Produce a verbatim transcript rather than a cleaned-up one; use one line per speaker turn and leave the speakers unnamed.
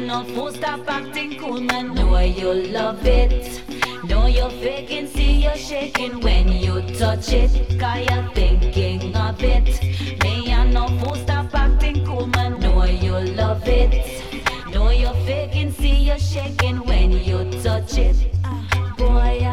no fool, stop acting cool, man. Know you love it. Know you're faking, see you're shaking when you touch it. Cause you're thinking of it. Me and no fool, stop acting cool, man. Know you love it. Know you're faking, see you're shaking when you touch it. Boy,